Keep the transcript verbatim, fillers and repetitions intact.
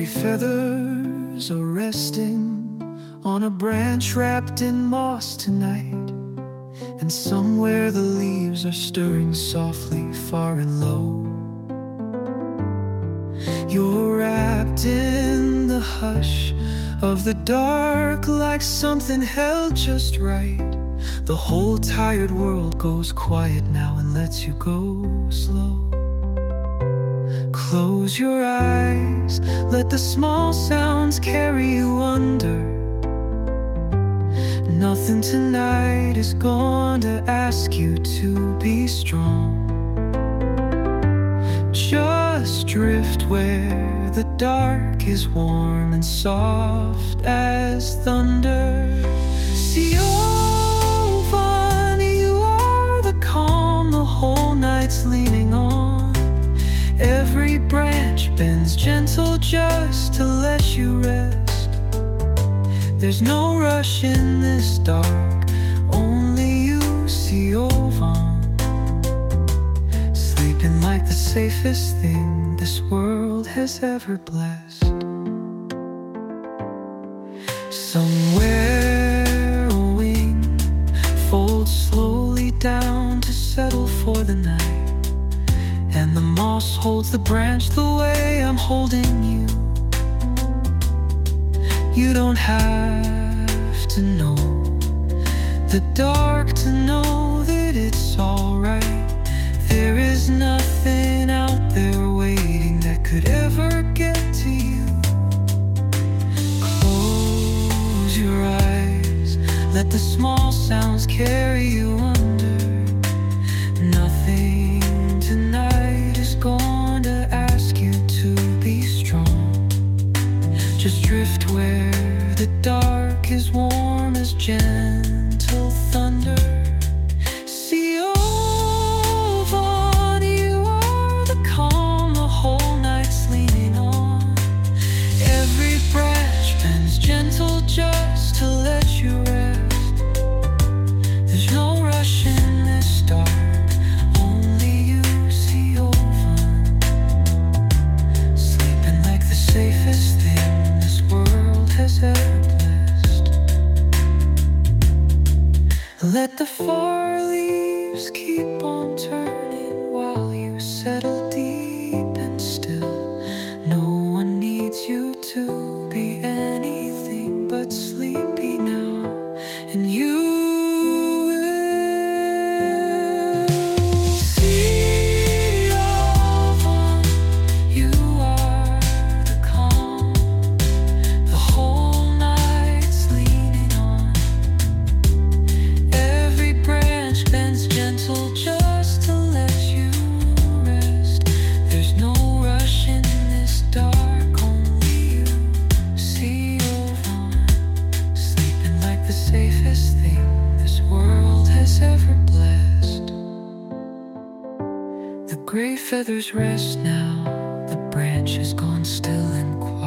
feathers are resting on a branch wrapped in moss tonight, and somewhere the leaves are stirring softly far and low. You're wrapped in the hush of the dark, like something held just right. The whole tired world goes quiet now and lets you go slow. Close your eyes, let the small sounds carry you under. Nothing tonight is going to ask you to be strong. Just drift where the dark is warm and soft as thunder. See, oh, Vani, you are the calm the whole night's leaning on. Every branch bends gentle just to let you rest. There's no rush in this dark, only you see Ovan, sleeping like the safest thing this world has ever blessed. Somewhere a wing folds slowly down to settle for the night, and the moss holds the branch the way I'm holding you. You don't have to know the dark to know that it's alright. There is nothing out there waiting that could ever get to you. Close your eyes, let the small sounds carry you under. Nothing tonight is going to ask you to be strong. Just drift where the dark is warm as gentle thunder. See, oh, Vani, you are the calm the whole night's leaning on. Every branch bends gentle just to let you rest. There's no rush in this dark, only you see Ovan, sleeping like the safest thing this world has ever blessed. Let the far leaves keep on turning while you settle deep and still. No one needs you to be anything but sleepy now, and you will see Ovan. You are the calm the whole night's leaning on. Every branch bends gentle just to let you rest. There's no rush in this dark, only you see Ovan, sleeping like the safest thing this world has ever blessed. The gray feathers rest now, the branch has gone still and quiet.